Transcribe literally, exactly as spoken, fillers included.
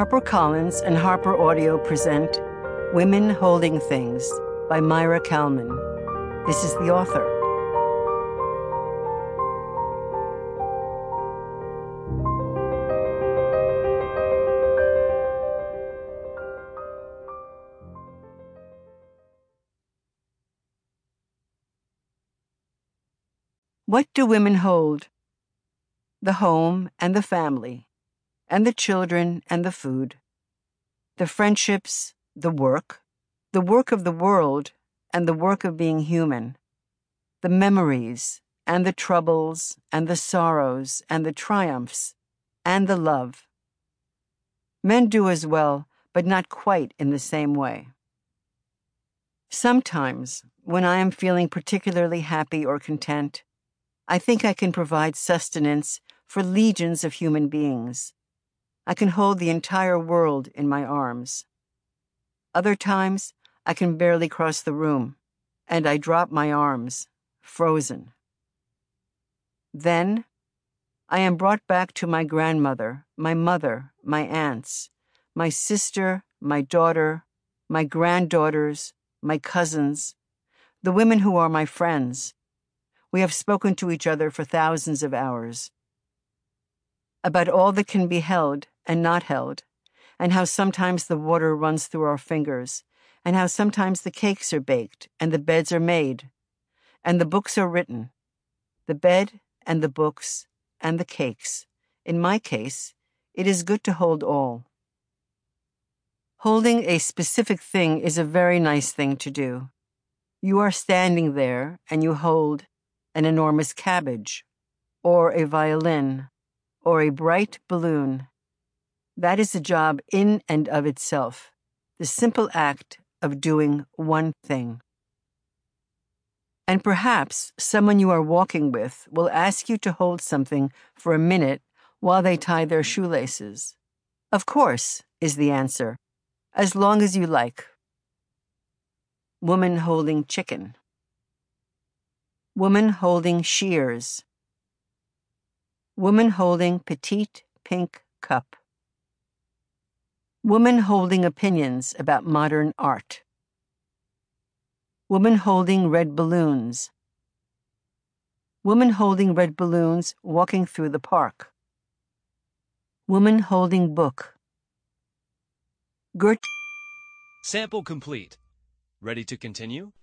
HarperCollins and Harper Audio present Women Holding Things by Myra Kalman. This is the author. What do women hold? The home and the family, and the children and the food, the friendships, the work, the work of the world, and the work of being human, the memories, and the troubles, and the sorrows, and the triumphs, and the love. Men do as well, but not quite in the same way. Sometimes, when I am feeling particularly happy or content, I think I can provide sustenance for legions of human beings. I can hold the entire world in my arms. Other times, I can barely cross the room, and I drop my arms, frozen. Then, I am brought back to my grandmother, my mother, my aunts, my sister, my daughter, my granddaughters, my cousins, the women who are my friends. We have spoken to each other for thousands of hours about all that can be held and not held, and how sometimes the water runs through our fingers, and how sometimes the cakes are baked, and the beds are made, and the books are written. The bed and the books and the cakes. In my case, it is good to hold all. Holding a specific thing is a very nice thing to do. You are standing there, and you hold an enormous cabbage, or a violin, or a bright balloon. That is a job in and of itself, the simple act of doing one thing. And perhaps someone you are walking with will ask you to hold something for a minute while they tie their shoelaces. Of course, is the answer, as long as you like. Woman holding chicken. Woman holding shears. Woman holding petite pink cup. Woman holding opinions about modern art. Woman holding red balloons. Woman holding red balloons walking through the park. Woman holding book. Gert. Sample complete. Ready to continue?